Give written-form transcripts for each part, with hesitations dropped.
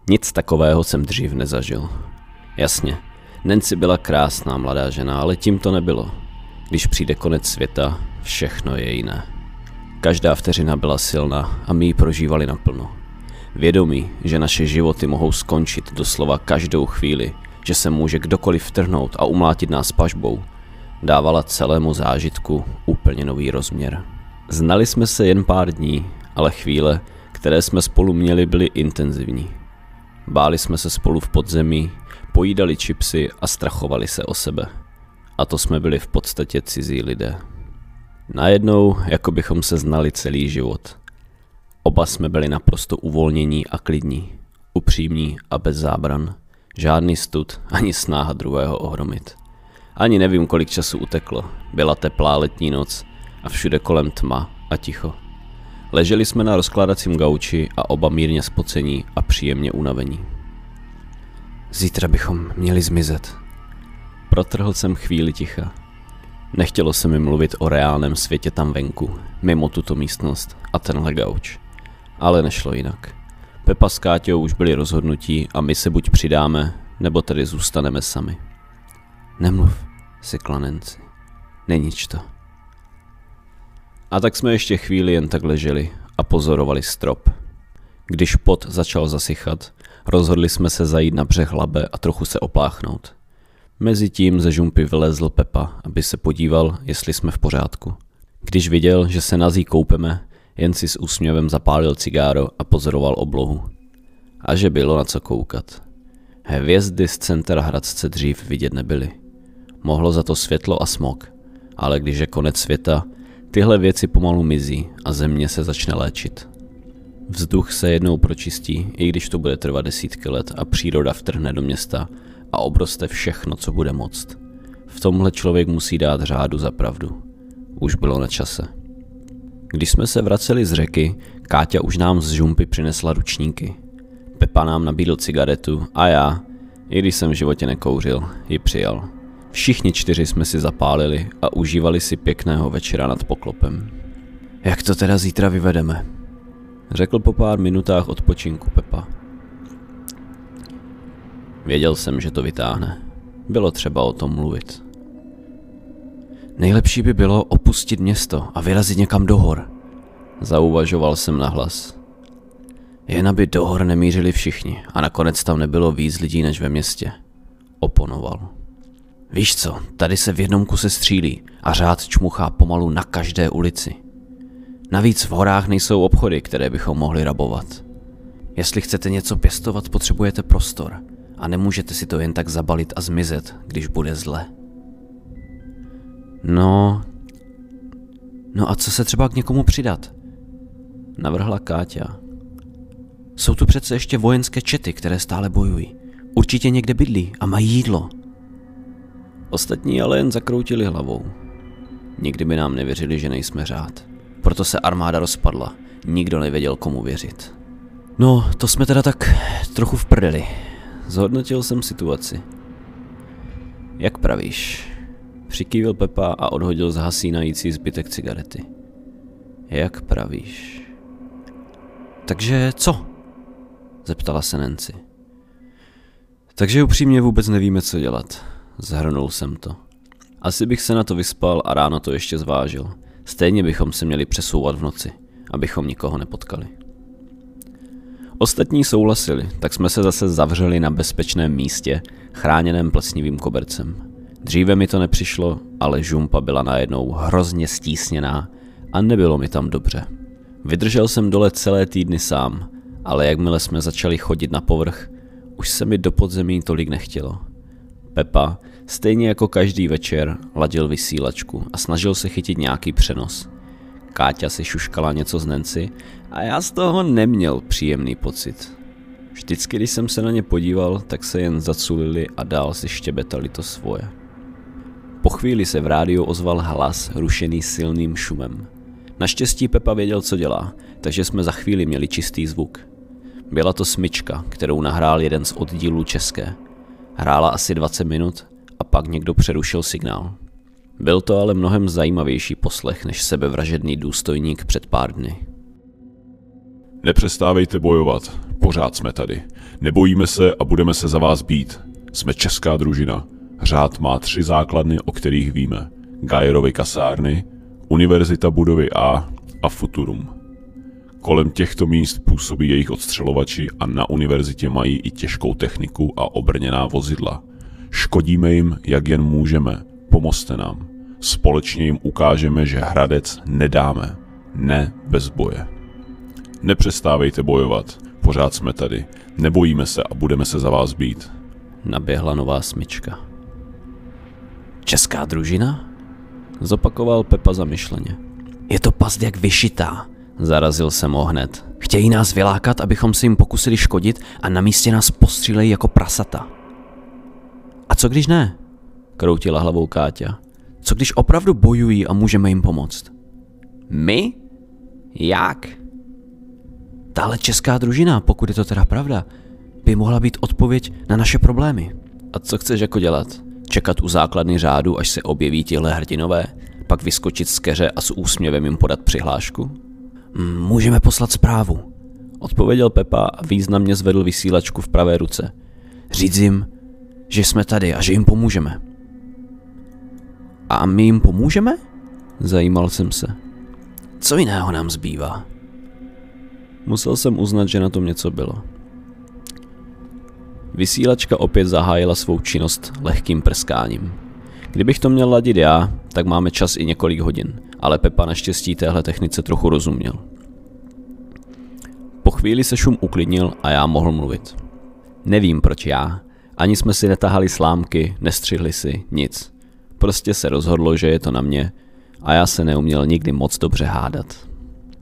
Nic takového jsem dřív nezažil. Jasně, Nancy byla krásná mladá žena, ale tím to nebylo. Když přijde konec světa, všechno je jiné. Každá vteřina byla silná a my ji prožívali naplno. Vědomí, že naše životy mohou skončit doslova každou chvíli, že se může kdokoliv vtrhnout a umlátit nás pažbou, dávala celému zážitku úplně nový rozměr. Znali jsme se jen pár dní, ale chvíle, které jsme spolu měli, byly intenzivní. Báli jsme se spolu v podzemí, pojídali chipsy a strachovali se o sebe. A to jsme byli v podstatě cizí lidé. Najednou, jako bychom se znali celý život. Oba jsme byli naprosto uvolnění a klidní, upřímní a bez zábran. Žádný stud, ani snaha druhého ohromit. Ani nevím, kolik času uteklo. Byla teplá letní noc a všude kolem tma a ticho. Leželi jsme na rozkládacím gauči a oba mírně spocení a příjemně unavení. Zítra bychom měli zmizet. Protrhl jsem chvíli ticha. Nechtělo se mi mluvit o reálném světě tam venku, mimo tuto místnost a tenhle gauč. Ale nešlo jinak. Pepa s Káťou už byli rozhodnutí a my se buď přidáme, nebo tedy zůstaneme sami. Nemluv, sykla Nancy. Nenič to. A tak jsme ještě chvíli jen tak leželi a pozorovali strop. Když pot začal zasychat, rozhodli jsme se zajít na břeh Labe a trochu se opláchnout. Mezitím ze žumpy vylezl Pepa, aby se podíval, jestli jsme v pořádku. Když viděl, že se nazí koupeme, jen si s úsměvem zapálil cigáro a pozoroval oblohu. A že bylo na co koukat. Hvězdy z centra Hradce dřív vidět nebyly. Mohlo za to světlo a smog, ale když je konec světa, tyhle věci pomalu mizí a země se začne léčit. Vzduch se jednou pročistí, i když to bude trvat desítky let a příroda vtrhne do města a obroste všechno, co bude moct. V tomhle člověk musí dát řádu za pravdu. Už bylo na čase. Když jsme se vraceli z řeky, Káťa už nám z žumpy přinesla ručníky. Pepa nám nabídl cigaretu a já, i když jsem v životě nekouřil, ji přijal. Všichni 4 jsme si zapálili a užívali si pěkného večera nad poklopem. Jak to teda zítra vyvedeme? Řekl po pár minutách odpočinku Pepa. Věděl jsem, že to vytáhne. Bylo třeba o tom mluvit. Nejlepší by bylo opustit město a vyrazit někam do hor. Zauvažoval jsem nahlas. Jen aby do hor nemířili všichni a nakonec tam nebylo víc lidí než ve městě. Oponoval. Víš co, tady se v jednom kuse střílí a řád čmuchá pomalu na každé ulici. Navíc v horách nejsou obchody, které bychom mohli rabovat. Jestli chcete něco pěstovat, potřebujete prostor a nemůžete si to jen tak zabalit a zmizet, když bude zle. No a co se třeba k někomu přidat? Navrhla Káťa. Jsou tu přece ještě vojenské čety, které stále bojují. Určitě někde bydlí a mají jídlo. Ostatní ale jen zakroutili hlavou. Nikdy by nám nevěřili, že nejsme řád. Proto se armáda rozpadla. Nikdo nevěděl, komu věřit. No, to jsme teda tak trochu v prdeli. Zhodnotil jsem situaci. Jak pravíš? Přikývil Pepa a odhodil zhasínající zbytek cigarety. Jak pravíš? Takže co? Zeptala se Nancy. Takže upřímně vůbec nevíme, co dělat. Zhrnul jsem to. Asi bych se na to vyspal a ráno to ještě zvážil. Stejně bychom se měli přesouvat v noci, abychom nikoho nepotkali. Ostatní souhlasili, tak jsme se zase zavřeli na bezpečném místě, chráněném plesnivým kobercem. Dříve mi to nepřišlo, ale žumpa byla najednou hrozně stísněná a nebylo mi tam dobře. Vydržel jsem dole celé týdny sám, ale jakmile jsme začali chodit na povrch, už se mi do podzemí tolik nechtělo. Pepa, stejně jako každý večer, ladil vysílačku a snažil se chytit nějaký přenos. Káťa si šuškala něco z Nancy a já z toho neměl příjemný pocit. Vždycky, když jsem se na ně podíval, tak se jen zaculili a dál si štěbetali to svoje. Po chvíli se v rádiu ozval hlas rušený silným šumem. Naštěstí Pepa věděl, co dělá, takže jsme za chvíli měli čistý zvuk. Byla to smyčka, kterou nahrál jeden z oddílů České. Hrála asi 20 minut a pak někdo přerušil signál. Byl to ale mnohem zajímavější poslech než sebevražedný důstojník před pár dny. Nepřestávejte bojovat, Pořád jsme tady. Nebojíme se a budeme se za vás bít. Jsme česká družina. Řád má 3 základny, o kterých víme. Gajerovy kasárny, Univerzita budovy A a Futurum. Kolem těchto míst působí jejich odstřelovači a na univerzitě mají i těžkou techniku a obrněná vozidla. Škodíme jim, jak jen můžeme. Pomozte nám. Společně jim ukážeme, že Hradec nedáme. Ne bez boje. Nepřestávejte bojovat. Pořád jsme tady. Nebojíme se a budeme se za vás bít. Naběhla nová smyčka. Česká družina? Zopakoval Pepa zamyšleně. Je to past jak vyšitá. Zarazil jsem ho hned. Chtějí nás vylákat, abychom se jim pokusili škodit a na místě nás postřílejí jako prasata. A co když ne? Kroutila hlavou Káťa. Co když opravdu bojují a můžeme jim pomoct? My? Jak? Tahle česká družina, pokud je to teda pravda, by mohla být odpověď na naše problémy. A co chceš jako dělat? Čekat u základny řádu, až se objeví tihle hrdinové? Pak vyskočit z keře a s úsměvem jim podat přihlášku? Můžeme poslat zprávu, odpověděl Pepa a významně zvedl vysílačku v pravé ruce. Říct jim, že jsme tady a že jim pomůžeme. A my jim pomůžeme? Zajímal jsem se. Co jiného nám zbývá? Musel jsem uznat, že na tom něco bylo. Vysílačka opět zahájila svou činnost lehkým prskáním. Kdybych to měl ladit já, tak máme čas i několik hodin, ale Pepa naštěstí téhle technice trochu rozuměl. Po chvíli se šum uklidnil a já mohl mluvit. Nevím proč já, ani jsme si netahali slámky, nestřihli si, nic. Prostě se rozhodlo, že je to na mě a já se neuměl nikdy moc dobře hádat.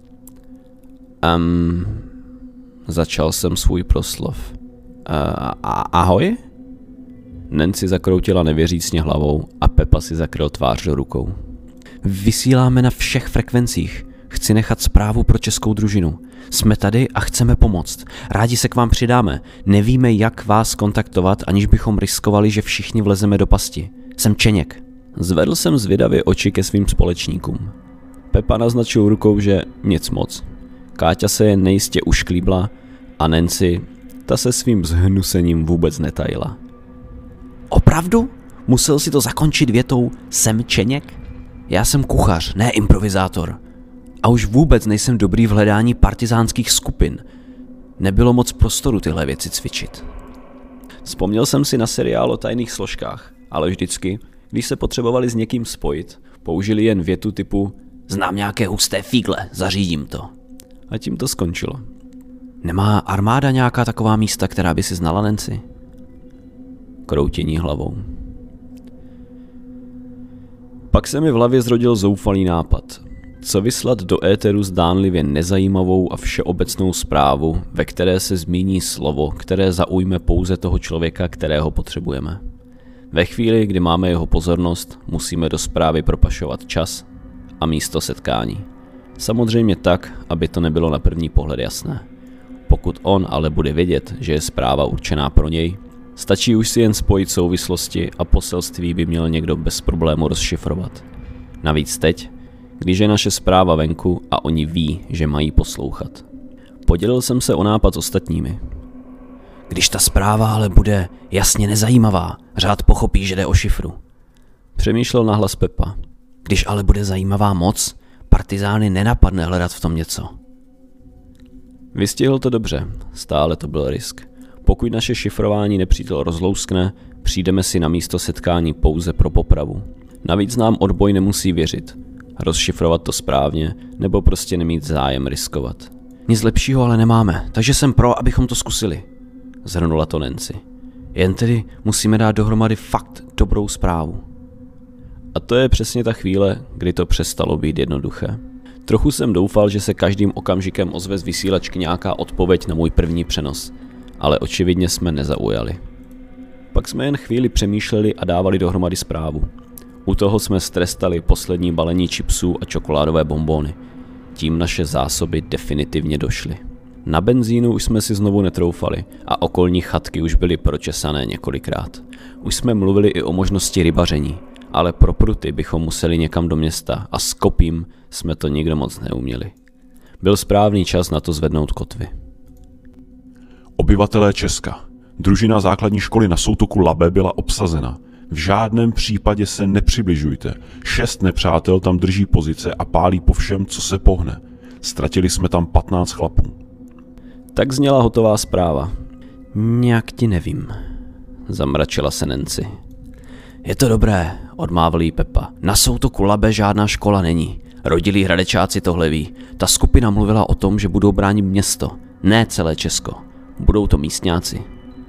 Začal jsem svůj proslov. Ahoj? Nancy zakroutila nevěřícně hlavou a Pepa si zakryl tvář do rukou. Vysíláme na všech frekvencích. Chci nechat zprávu pro českou družinu. Jsme tady a chceme pomoct. Rádi se k vám přidáme. Nevíme, jak vás kontaktovat, aniž bychom riskovali, že všichni vlezeme do pasti. Jsem Čeněk. Zvedl jsem zvědavě oči ke svým společníkům. Pepa naznačil rukou, že nic moc. Káťa se jen nejistě ušklíbla a Nancy, ta se svým zhnusením vůbec netajila. Opravdu? Musel si to zakončit větou jsem Čeněk? Já jsem kuchař, ne improvizátor. A už vůbec nejsem dobrý v hledání partizánských skupin. Nebylo moc prostoru tyhle věci cvičit. Vzpomněl jsem si na seriál o tajných složkách, ale vždycky, když se potřebovali s někým spojit, použili jen větu typu znám nějaké husté fígle, zařídím to. A tím to skončilo. Nemá armáda nějaká taková místa, která by si znala, Nancy? Kroutění hlavou. Pak se mi v hlavě zrodil zoufalý nápad. Co vyslat do éteru zdánlivě nezajímavou a všeobecnou zprávu, ve které se zmíní slovo, které zaujme pouze toho člověka, kterého potřebujeme. Ve chvíli, kdy máme jeho pozornost, musíme do zprávy propašovat čas a místo setkání. Samozřejmě tak, aby to nebylo na první pohled jasné. Pokud on ale bude vědět, že je zpráva určená pro něj, stačí už si jen spojit souvislosti a poselství by měl někdo bez problému rozšifrovat. Navíc teď, když je naše zpráva venku a oni ví, že mají poslouchat. Podělil jsem se o nápad s ostatními. Když ta zpráva ale bude jasně nezajímavá, řád pochopí, že jde o šifru. Přemýšlel nahlas Pepa. Když ale bude zajímavá moc, partizány nenapadne hledat v tom něco. Vystihl to dobře, stále to byl risk. Pokud naše šifrování nepřítel rozlouskne, přijdeme si na místo setkání pouze pro popravu. Navíc nám odboj nemusí věřit. Rozšifrovat to správně, nebo prostě nemít zájem riskovat. Nic lepšího ale nemáme, takže jsem pro, abychom to zkusili. Zhrnula to Nancy. Jen tedy musíme dát dohromady fakt dobrou zprávu. A to je přesně ta chvíle, kdy to přestalo být jednoduché. Trochu jsem doufal, že se každým okamžikem ozve z vysílačky nějaká odpověď na můj první přenos, ale očividně jsme nezaujali. Pak jsme jen chvíli přemýšleli a dávali dohromady zprávu. U toho jsme strestali poslední balení chipsů a čokoládové bonbony. Tím naše zásoby definitivně došly. Na benzínu už jsme si znovu netroufali a okolní chatky už byly pročesané několikrát. Už jsme mluvili i o možnosti rybaření, ale pro pruty bychom museli někam do města a s kopím jsme to nikdo moc neuměli. Byl správný čas na to zvednout kotvy. Obyvatelé Česka. Družina základní školy na soutoku Labe byla obsazena. V žádném případě se nepřibližujte. 6 nepřátel tam drží pozice a pálí po všem, co se pohne. Ztratili jsme tam 15 chlapů. Tak zněla hotová zpráva. Nějak ti nevím, zamračila se Nancy. Je to dobré, odmávl jí Pepa. Na soutoku Labe žádná škola není. Rodilí hradečáci tohle ví. Ta skupina mluvila o tom, že budou bránit město. Ne celé Česko. Budou to místňáci.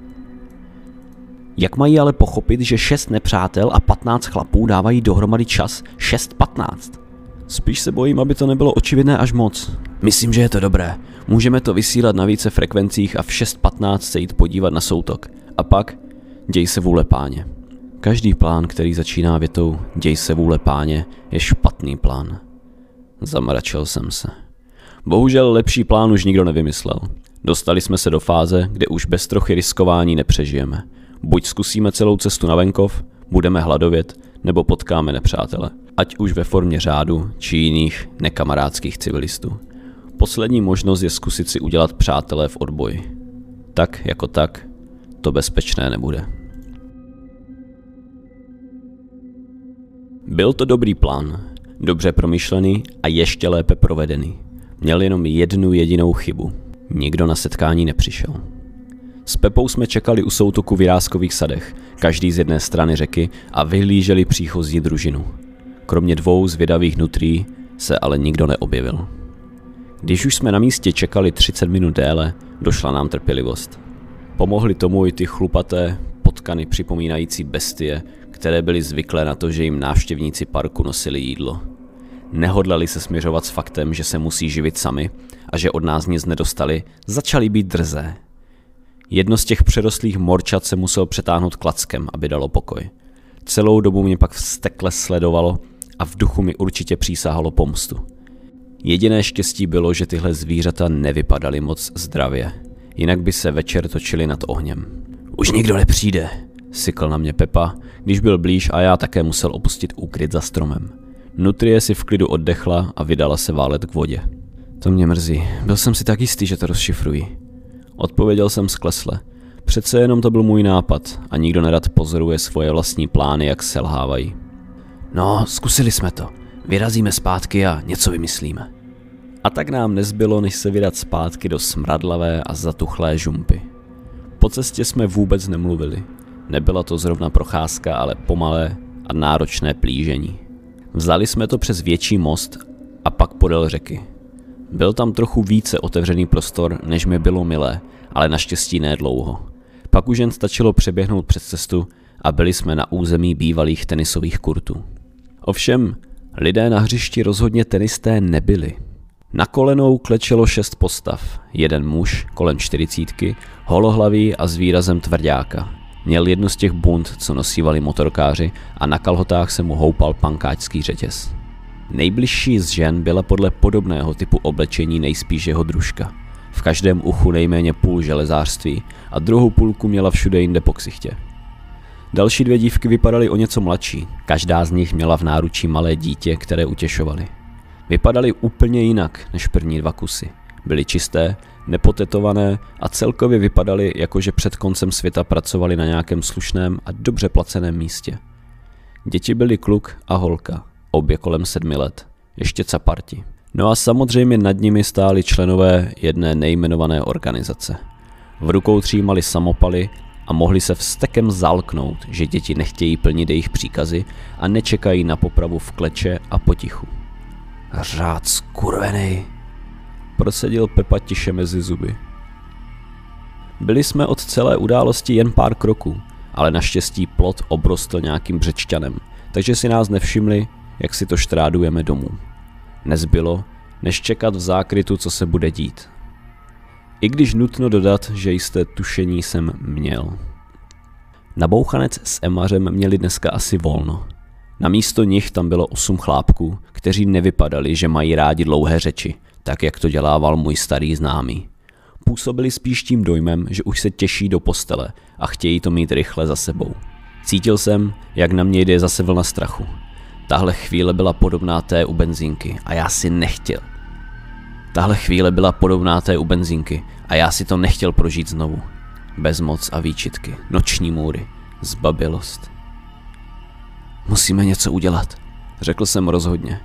Jak mají ale pochopit, že 6 nepřátel a 15 chlapů dávají dohromady čas 6:15? Spíš se bojím, aby to nebylo očividné až moc. Myslím, že je to dobré. Můžeme to vysílat na více frekvencích a v 6:15 se jít podívat na soutok. A pak děj se vůle páně. Každý plán, který začíná větou děj se vůle páně, je špatný plán. Zamračil jsem se. Bohužel lepší plán už nikdo nevymyslel. Dostali jsme se do fáze, kde už bez trochy riskování nepřežijeme. Buď zkusíme celou cestu na venkov, budeme hladovět, nebo potkáme nepřátele. Ať už ve formě řádu, či jiných nekamarádských civilistů. Poslední možnost je zkusit si udělat přátelé v odboji. Tak jako tak, to bezpečné nebude. Byl to dobrý plán, dobře promyšlený a ještě lépe provedený. Měl jenom jednu jedinou chybu. Nikdo na setkání nepřišel. S Pepou jsme čekali u soutoku v Jiráskových sadech, každý z jedné strany řeky a vyhlíželi příchozí družinu. Kromě 2 zvědavých nutrí se ale nikdo neobjevil. Když už jsme na místě čekali 30 minut déle, došla nám trpělivost. Pomohly tomu i ty chlupaté potkany připomínající bestie, které byly zvyklé na to, že jim návštěvníci parku nosili jídlo. Nehodlali se směřovat s faktem, že se musí živit sami a že od nás nic nedostali, začali být drzé. Jedno z těch přerostlých morčat se musel přetáhnout klackem, aby dalo pokoj. Celou dobu mě pak vztekle sledovalo a v duchu mi určitě přísahalo pomstu. Jediné štěstí bylo, že tyhle zvířata nevypadaly moc zdravě, jinak by se večer točili nad ohněm. Už nikdo nepřijde, sykl na mě Pepa, když byl blíž a já také musel opustit úkryt za stromem. Nutrie si v klidu oddechla a vydala se válet k vodě. To mě mrzí, byl jsem si tak jistý, že to rozšifrují. Odpověděl jsem sklesle. Přece jenom to byl můj nápad a nikdo nerad pozoruje svoje vlastní plány, jak selhávají. No, zkusili jsme to. Vyrazíme zpátky a něco vymyslíme. A tak nám nezbylo, než se vydat zpátky do smradlavé a zatuchlé žumpy. Po cestě jsme vůbec nemluvili. Nebyla to zrovna procházka, ale pomalé a náročné plížení. Vzali jsme to přes větší most a pak podél řeky. Byl tam trochu více otevřený prostor, než mi bylo milé, ale naštěstí ne dlouho. Pak už jen stačilo přeběhnout přes cestu a byli jsme na území bývalých tenisových kurtů. Ovšem, lidé na hřišti rozhodně tenisté nebyli. Na kolenou klečelo 6 postav, jeden muž kolem 40, holohlavý a s výrazem tvrďáka. Měl jednu z těch bund, co nosívali motorkáři a na kalhotách se mu houpal pankáčský řetěz. Nejbližší z žen byla podle podobného typu oblečení nejspíš jeho družka. V každém uchu nejméně půl železářství a druhou půlku měla všude jinde po ksichtě. Další 2 dívky vypadaly o něco mladší, každá z nich měla v náručí malé dítě, které utěšovaly. Vypadaly úplně jinak než první 2 kusy. Byly čisté, nepotetované a celkově vypadaly, jakože před koncem světa pracovali na nějakém slušném a dobře placeném místě. Děti byly kluk a holka, obě kolem 7 let, ještě caparti. No a samozřejmě nad nimi stáli členové jedné nejmenované organizace. V rukou třímali samopaly a mohli se vztekem zalknout, že děti nechtějí plnit jejich příkazy a nečekají na popravu v kleče a potichu. Řád skurvenej, prosedil Pepa tiše mezi zuby. Byli jsme od celé události jen pár kroků, ale naštěstí plot obrostl nějakým břečťanem, takže si nás nevšimli, jak si to štrádujeme domů. Nezbylo, než čekat v zákrytu, co se bude dít. I když nutno dodat, že jisté tušení jsem měl. Nabouchanec s Emařem měli dneska asi volno. Namísto nich tam bylo 8 chlápků, kteří nevypadali, že mají rádi dlouhé řeči, tak jak to dělával můj starý známý. Působili spíš tím dojmem, že už se těší do postele a chtějí to mít rychle za sebou. Cítil jsem, jak na mě jde zase vlna strachu. Tahle chvíle byla podobná té u benzínky a já si nechtěl. Tahle chvíle byla podobná té u benzínky a já si to nechtěl prožít znovu. Bezmoc a výčitky, noční můry, zbabělost. Musíme něco udělat, řekl jsem rozhodně.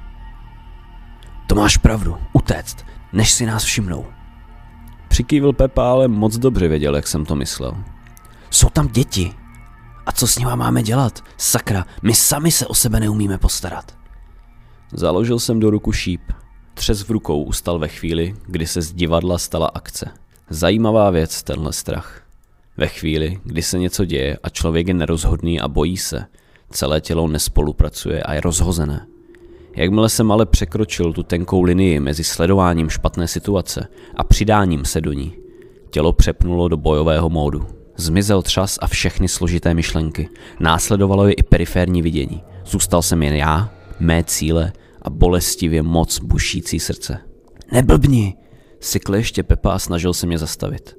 To máš pravdu, utéct, než si nás všimnou. Přikývil Pepa, ale moc dobře věděl, jak jsem to myslel. Jsou tam děti. A co s nima máme dělat? Sakra, my sami se o sebe neumíme postarat. Založil jsem do ruku šíp. Třes v rukou ustal ve chvíli, kdy se z divadla stala akce. Zajímavá věc tenhle strach. Ve chvíli, kdy se něco děje a člověk je nerozhodný a bojí se, celé tělo nespolupracuje a je rozhozené. Jakmile jsem ale překročil tu tenkou linii mezi sledováním špatné situace a přidáním se do ní, tělo přepnulo do bojového módu. Zmizel třas a všechny složité myšlenky. Následovalo je i periférní vidění. Zůstal jsem jen já, mé cíle a bolestivě moc bušící srdce. Neblbni, sykl ještě Pepa a snažil se mě zastavit.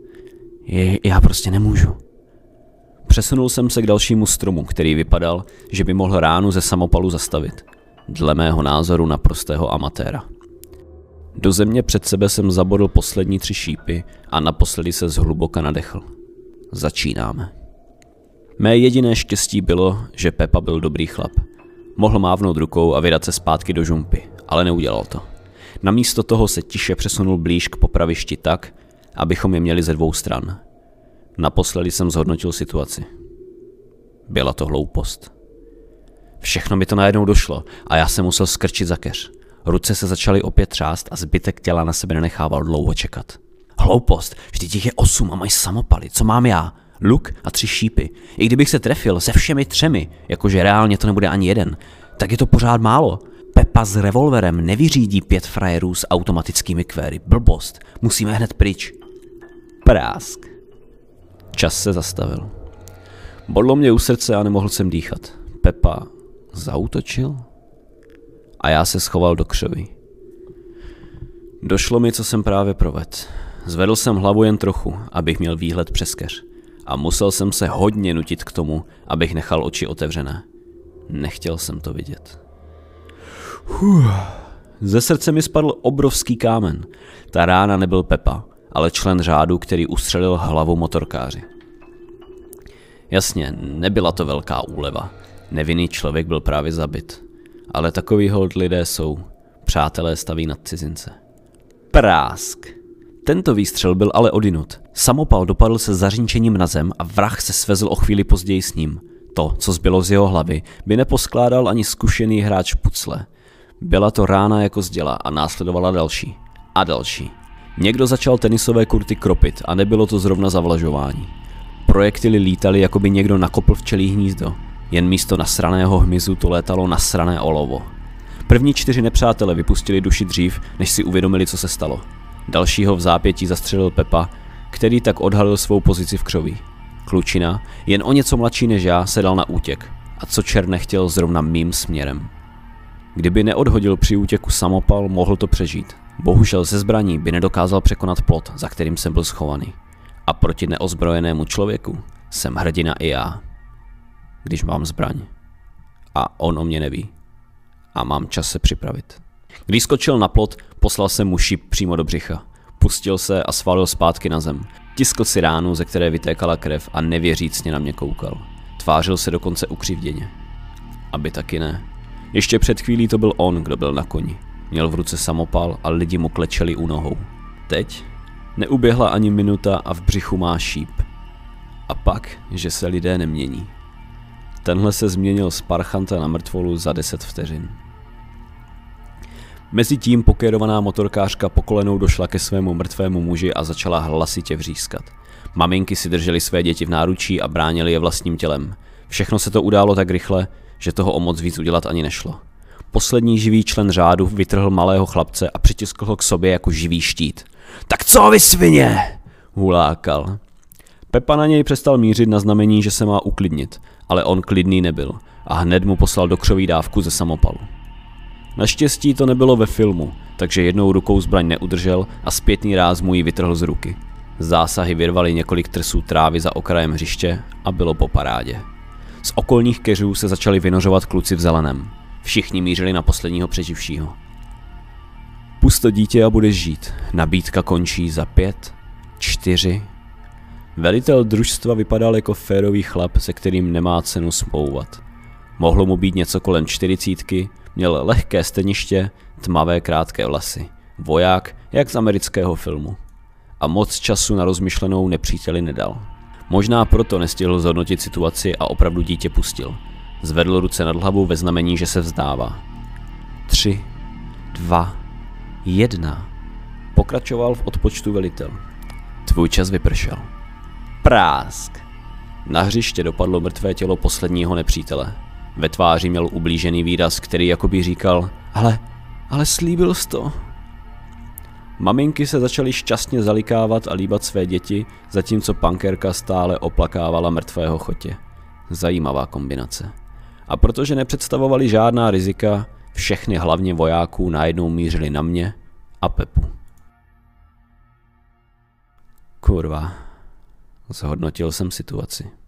Já prostě nemůžu. Přesunul jsem se k dalšímu stromu, který vypadal, že by mohl ránu ze samopalu zastavit. Dle mého názoru naprostého amatéra. Do země před sebe jsem zabodl poslední 3 šípy a naposledy se zhluboka nadechl. Začínáme. Mé jediné štěstí bylo, že Pepa byl dobrý chlap. Mohl mávnout rukou a vydat se zpátky do žumpy, ale neudělal to. Namísto toho se tiše přesunul blíž k popravišti tak, abychom je měli ze 2 stran. Naposledy jsem zhodnotil situaci. Byla to hloupost. Všechno mi to najednou došlo a já jsem musel skrčit za keř. Ruce se začaly opět třást a zbytek těla na sebe nenechával dlouho čekat. Hloupost, vždyť jich je 8 a mají samopaly, co mám já? Luk a 3 šípy. I kdybych se trefil se všemi 3, jakože reálně to nebude ani jeden, tak je to pořád málo. Pepa s revolverem nevyřídí 5 frajerů s automatickými kvéry. Blbost, musíme hned pryč. Prásk. Čas se zastavil. Bodlo mě u srdce a nemohl jsem dýchat. Pepa zaútočil? A já se schoval do křoví. Došlo mi, co jsem právě provedl. Zvedl jsem hlavu jen trochu, abych měl výhled přes keř. A musel jsem se hodně nutit k tomu, abych nechal oči otevřené. Nechtěl jsem to vidět. Ze srdce mi spadl obrovský kámen. Ta rána nebyl Pepa, ale člen řádu, který ustřelil hlavu motorkáři. Jasně, nebyla to velká úleva. Nevinný člověk byl právě zabit. Ale takový hold lidé jsou. Přátelé staví nad cizince. Prásk. Tento výstřel byl ale odinut. Samopal dopadl se zařinčením na zem a vrah se svezl o chvíli později s ním. To, co zbylo z jeho hlavy, by neposkládal ani zkušený hráč pucle. Byla to rána jako z děla a následovala další. A další. Někdo začal tenisové kurty kropit a nebylo to zrovna zavlažování. Projektily lítaly, jako by někdo nakopl včelí hnízdo. Jen místo nasraného hmyzu to létalo nasrané olovo. První 4 nepřátelé vypustili duši dřív, než si uvědomili, co se stalo. Dalšího v zápětí zastřelil Pepa, který tak odhalil svou pozici v křoví. Klučina, jen o něco mladší než já, se dal na útěk. A co čer nechtěl zrovna mým směrem. Kdyby neodhodil při útěku samopal, mohl to přežít. Bohužel ze zbraní by nedokázal překonat plot, za kterým jsem byl schovaný. A proti neozbrojenému člověku jsem hrdina i já. Když mám zbraň. A on o mě neví. A mám čas se připravit. Když skočil na plot, poslal jsem mu šíp přímo do břicha. Pustil se a svalil zpátky na zem. Tiskl si ránu, ze které vytékala krev a nevěřícně na mě koukal. Tvářil se dokonce ukřivděně. Aby taky ne. Ještě před chvílí to byl on, kdo byl na koni. Měl v ruce samopal a lidi mu klečeli u nohou. Teď neuběhla ani minuta a v břichu má šíp. A pak, že se lidé nemění. Tenhle se změnil z parchanta na mrtvolu za 10 vteřin. Mezitím pokérovaná motorkářka po kolenou došla ke svému mrtvému muži a začala hlasitě vřískat. Maminky si držely své děti v náručí a bránily je vlastním tělem. Všechno se to událo tak rychle, že toho o moc víc udělat ani nešlo. Poslední živý člen řádu vytrhl malého chlapce a přitiskl ho k sobě jako živý štít. Tak co vy svině? Hulákal. Pepa na něj přestal mířit na znamení, že se má uklidnit, ale on klidný nebyl a hned mu poslal do křoví dávku ze samopalu. Naštěstí to nebylo ve filmu, takže jednou rukou zbraň neudržel a zpětný ráz mu ji vytrhl z ruky. Zásahy vyrvaly několik trsů trávy za okrajem hřiště a bylo po parádě. Z okolních keřů se začali vynořovat kluci v zeleném. Všichni mířili na posledního přeživšího. Pust to dítě a budeš žít. Nabídka končí za 5, 4. Velitel družstva vypadal jako férový chlap, se kterým nemá cenu smlouvat. Mohlo mu být něco kolem 40, měl lehké steniště, tmavé krátké vlasy. Voják, jak z amerického filmu. A moc času na rozmyšlenou nepříteli nedal. Možná proto nestihl zhodnotit situaci a opravdu dítě pustil. Zvedl ruce nad hlavou ve znamení, že se vzdává. 3, 2, 1. Pokračoval v odpočtu velitel. Tvůj čas vypršel. Prásk. Na hřiště dopadlo mrtvé tělo posledního nepřítele. Ve tváři měl ublížený výraz, který jakoby říkal, ale slíbil jsi to. Maminky se začaly šťastně zalikávat a líbat své děti, zatímco pankerka stále oplakávala mrtvého chotě. Zajímavá kombinace. A protože nepředstavovali žádná rizika, všechny hlavně vojáků najednou mířili na mě a Pepu. Kurva, zhodnotil jsem situaci.